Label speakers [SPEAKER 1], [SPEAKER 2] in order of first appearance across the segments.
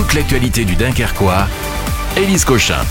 [SPEAKER 1] toute l'actualité du Dunkerquois, Élise Cochin.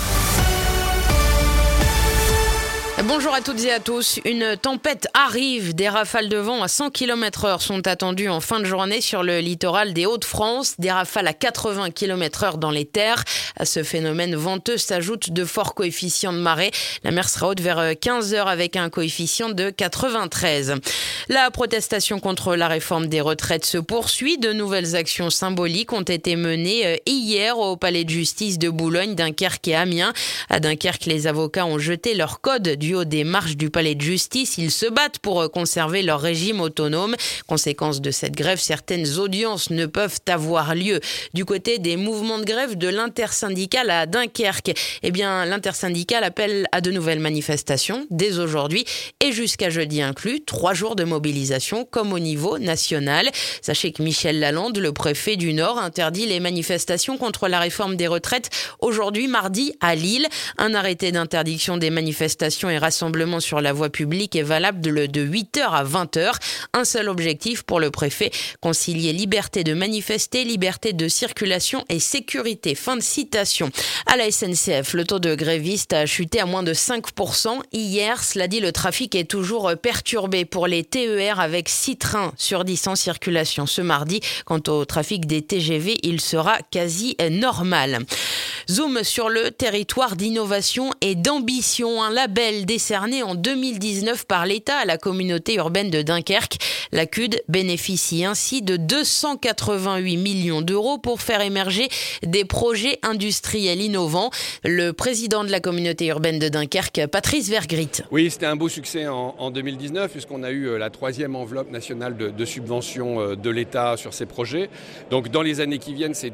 [SPEAKER 2] Bonjour à toutes et à tous. Une tempête arrive. Des rafales de vent à 100 km/h sont attendues en fin de journée sur le littoral des Hauts-de-France. Des rafales à 80 km/h dans les terres. À ce phénomène venteux s'ajoutent de forts coefficients de marée. La mer sera haute vers 15h avec un coefficient de 93. La protestation contre la réforme des retraites se poursuit. De nouvelles actions symboliques ont été menées hier au palais de justice de Boulogne, Dunkerque et Amiens. À Dunkerque, les avocats ont jeté leur code du haut des marches du palais de justice. Ils se battent pour conserver leur régime autonome. Conséquence de cette grève, certaines audiences ne peuvent avoir lieu. Du côté des mouvements de grève de l'intersyndicale à Dunkerque, l'intersyndicale appelle à de nouvelles manifestations dès aujourd'hui et jusqu'à jeudi inclus. 3 jours de mobilisation comme au niveau national. Sachez que Michel Lalande, le préfet du Nord, interdit les manifestations contre la réforme des retraites aujourd'hui mardi à Lille. Un arrêté d'interdiction des manifestations et rassemblements sur la voie publique est valable de 8h à 20h. Un seul objectif pour le préfet, concilier liberté de manifester, liberté de circulation et sécurité. Fin de citation. À la SNCF, le taux de grévistes a chuté à moins de 5% hier. Cela dit, le trafic est toujours perturbé pour les TER avec 6 trains sur 10 en circulation ce mardi. Quant au trafic des TGV, il sera quasi normal. Zoom sur le territoire d'innovation et d'ambition, un label décerné en 2019 par l'État à la communauté urbaine de Dunkerque. La CUD bénéficie ainsi de 288 millions d'euros pour faire émerger des projets industriels innovants. Le président de la communauté urbaine de Dunkerque, Patrice Vergrit.
[SPEAKER 3] Oui, c'était un beau succès en 2019 puisqu'on a eu la 3e enveloppe nationale de subvention de l'État sur ces projets. Donc dans les années qui viennent, c'est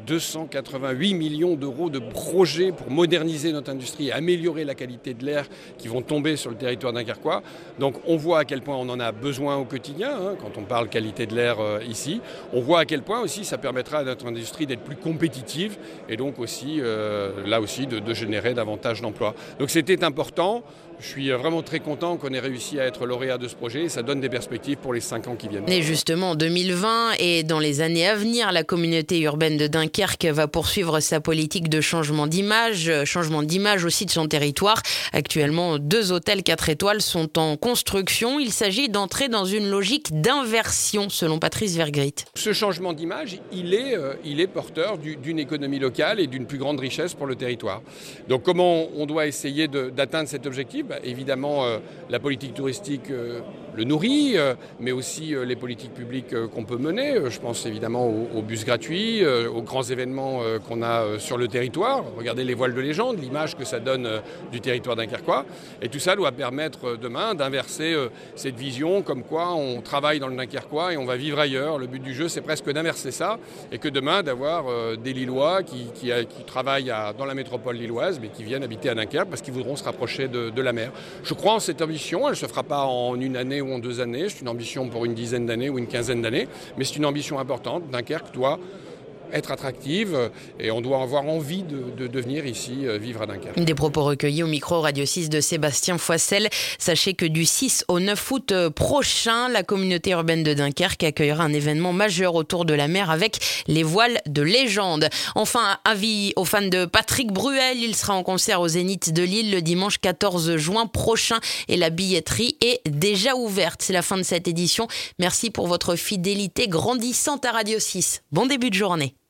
[SPEAKER 3] 288 millions d'euros de projets pour moderniser notre industrie et améliorer la qualité de l'air qui vont tomber sur le territoire dunkerquois. Donc on voit à quel point on en a besoin au quotidien, quand on parle qualité de l'air ici. On voit à quel point aussi ça permettra à notre industrie d'être plus compétitive et donc aussi, là aussi, de générer davantage d'emplois. Donc c'était important. Je suis vraiment très content qu'on ait réussi à être lauréat de ce projet et ça donne des perspectives pour les 5 ans qui viennent.
[SPEAKER 2] Et justement, en 2020 et dans les années à venir, la communauté urbaine de Dunkerque va poursuivre sa politique de changement d'image aussi de son territoire. Actuellement, 2 hôtels 4 étoiles sont en construction. Il s'agit d'entrer dans une logique d'inversion, selon Patrice Vergrit.
[SPEAKER 3] Ce changement d'image, il est porteur d'une économie locale et d'une plus grande richesse pour le territoire. Donc comment on doit essayer d'atteindre cet objectif ? Évidemment, la politique touristique le nourrit, mais aussi les politiques publiques qu'on peut mener. Je pense évidemment aux bus gratuits, aux grands événements qu'on a sur le territoire. Regardez les voiles de légende, l'image que ça donne du territoire dunkerquois. Et tout ça doit permettre demain d'inverser cette vision comme quoi on travaille dans le Dunkerquois et on va vivre ailleurs. Le but du jeu, c'est presque d'inverser ça et que demain d'avoir des Lillois qui travaillent dans la métropole lilloise mais qui viennent habiter à Dunkerque parce qu'ils voudront se rapprocher de la mer. Je crois en cette ambition. Elle ne se fera pas en 1 année ou en 2 années. C'est une ambition pour une dizaine d'années ou une quinzaine d'années. Mais c'est une ambition importante. Dunkerque doit être attractive et on doit avoir envie de venir ici vivre à Dunkerque.
[SPEAKER 2] Des propos recueillis au micro Radio 6 de Sébastien Foissel. Sachez que du 6 au 9 août prochain, la communauté urbaine de Dunkerque accueillera un événement majeur autour de la mer avec les voiles de légende. Enfin, avis aux fans de Patrick Bruel, il sera en concert au Zénith de Lille le dimanche 14 juin prochain et la billetterie est déjà ouverte. C'est la fin de cette édition. Merci pour votre fidélité grandissante à Radio 6. Bon début de journée.